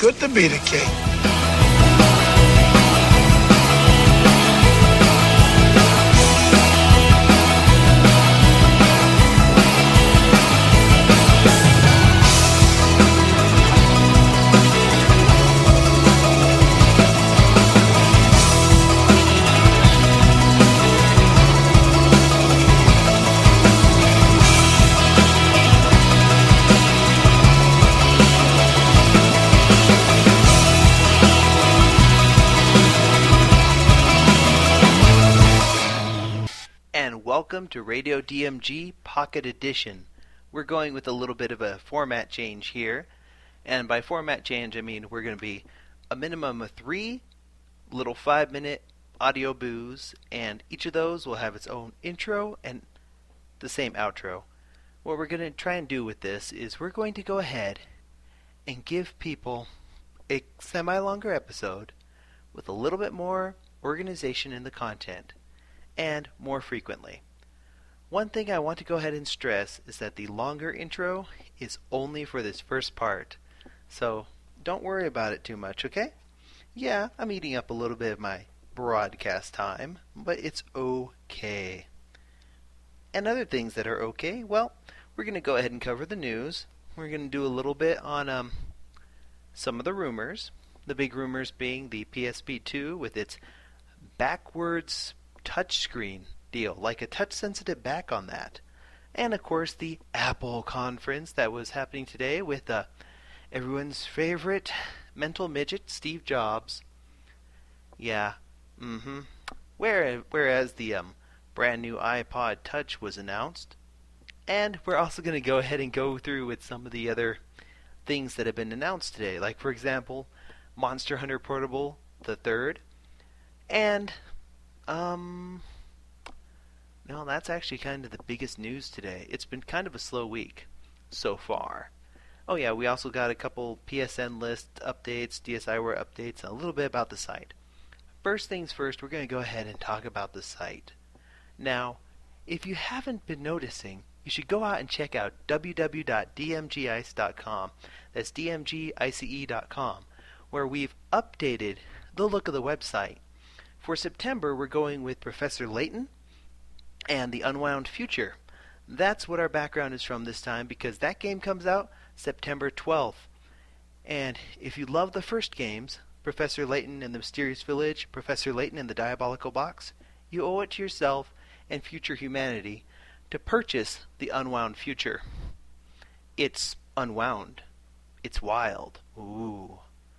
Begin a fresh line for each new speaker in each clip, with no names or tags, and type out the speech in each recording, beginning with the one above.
good to be the king.
Welcome to Radio DMG Pocket Edition. We're going with a little bit of a format change here, and by format change I mean we're going to be a minimum of 3 little 5-minute audio boos, and each of those will have its own intro and the same outro. What we're going to try and do with this is we're going to go ahead and give people a semi-longer episode with a little bit more organization in the content, and more frequently. One thing I want to go ahead and stress is that the longer intro is only for this first part, so don't worry about it too much, okay? Yeah, I'm eating up a little bit of my broadcast time, but it's okay. And other things that are okay, well, we're going to go ahead and cover the news. We're going to do a little bit on some of the rumors, the big rumors being the PSP2 with its backwards touchscreen deal, like a touch-sensitive back on that. And of course the Apple conference that was happening today with everyone's favorite mental midget, Steve Jobs. Yeah, Whereas the brand new iPod Touch was announced. And we're also going to go ahead and go through with some of the other things that have been announced today, like for example, Monster Hunter Portable the 3rd, and no, that's actually kind of the biggest news today. It's been kind of a slow week so far. Oh yeah, we also got a couple PSN list updates, DSiWare updates, and a little bit about the site. First things first, we're going to go ahead and talk about the site. Now, if you haven't been noticing, you should go out and check out www.dmgice.com. That's dmgice.com, where we've updated the look of the website. For September, we're going with Professor Layton and the Unwound Future. That's what our background is from this time, because that game comes out September 12th. And if you love the first games, Professor Layton and the Mysterious Village, Professor Layton and the Diabolical Box, you owe it to yourself and future humanity to purchase the Unwound Future. It's unwound. It's wild. Ooh.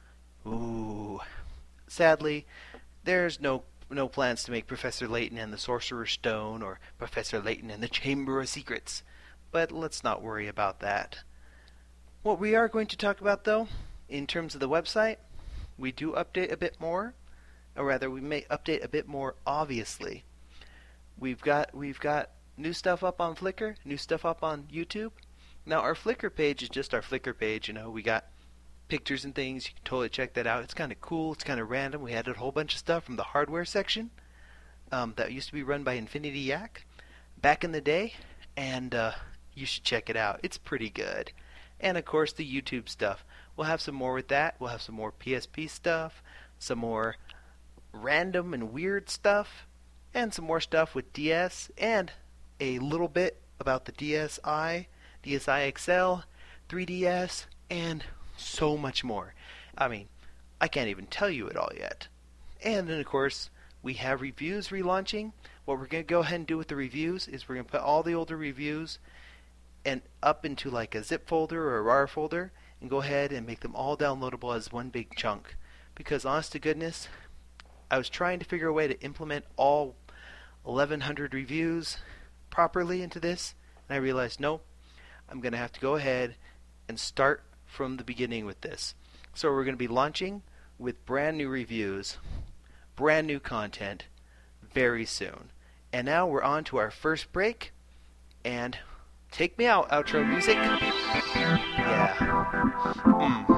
Sadly, there's no plans to make Professor Layton and the Sorcerer's Stone or Professor Layton and the Chamber of Secrets, but let's not worry about that. What we are going to talk about, though, in terms of the website, we do update a bit more, or rather, we may update a bit more obviously. We've got new stuff up on Flickr, new stuff up on YouTube. Now, our Flickr page is just our Flickr page, we got pictures and things. You can totally check that out. It's kind of cool. It's kind of random. We added a whole bunch of stuff from the hardware section that used to be run by Infinity Yak back in the day, and you should check it out. It's pretty good. And of course the YouTube stuff. We'll have some more with that. We'll have some more PSP stuff, some more random and weird stuff, and some more stuff with DS, and a little bit about the DSi, DSi XL, 3DS, and so much more. I mean, I can't even tell you it all yet. And then, of course, we have reviews relaunching. What we're going to go ahead and do with the reviews is we're going to put all the older reviews and up into like a zip folder or a RAR folder and go ahead and make them all downloadable as one big chunk. Because honest to goodness, I was trying to figure a way to implement all 1,100 reviews properly into this, and I realized, no, I'm going to have to go ahead and start from the beginning with this. So we're going to be launching with brand new reviews, brand new content, very soon. And now we're on to our first break, and take me out, outro music. Yeah.